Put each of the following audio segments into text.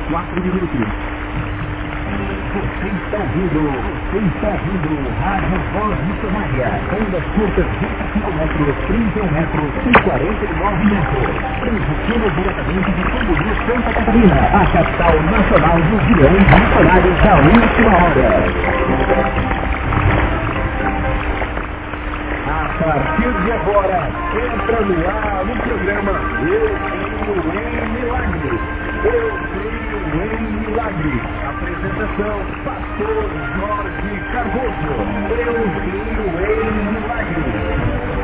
4 minutos. Você está ouvindo Rádio Voz Missionária, ondas curtas 20 km, 31 metros e 49 metros. Transmitindo diretamente de Camboriú, Santa Catarina, a capital nacional dos guiões missionários da última hora. A partir de agora, entra no ar no programa Eu Creio em Milagres. Eu Creio em Milagres. Apresentação, Pastor Jorge Cardoso. Eu Creio em Milagres.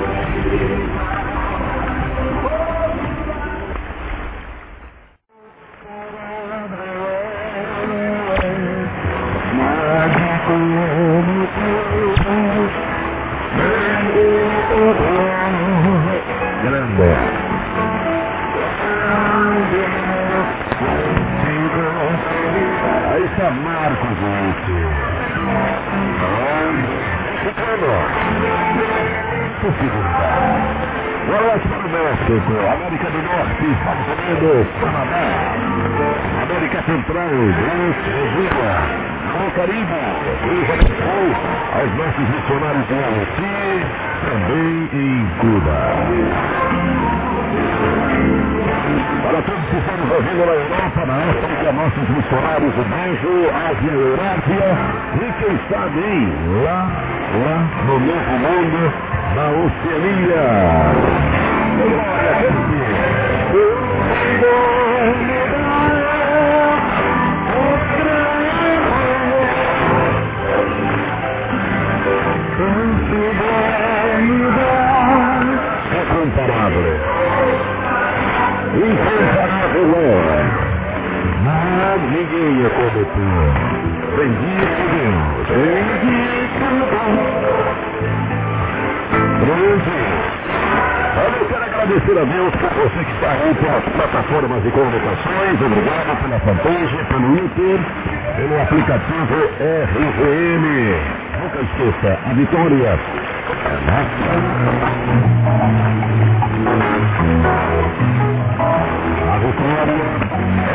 Aí está Marcos Boa noite para o México, América do Norte, Estados Unidos, Canadá, América Central, Venezuela, no Caribe, Rio Grande do Sul, aos nossos missionários em Haiti, também em Cuba. Para todos que estão nos ouvindo na Europa, na África, nossos missionários do Beijo, Ásia e Eurásia, e quem sabe lá no novo mundo, na Oceania. Glória a Deus! Incomparável é, mas ninguém é como tu. Bendito Deus, bendito Deus. Eu quero agradecer a Deus por você que está aí pelas plataformas de comunicações. Obrigado pela fanpage, pelo Twitter, pelo aplicativo RGM. Nunca esqueça, a vitória é nossa. A vitória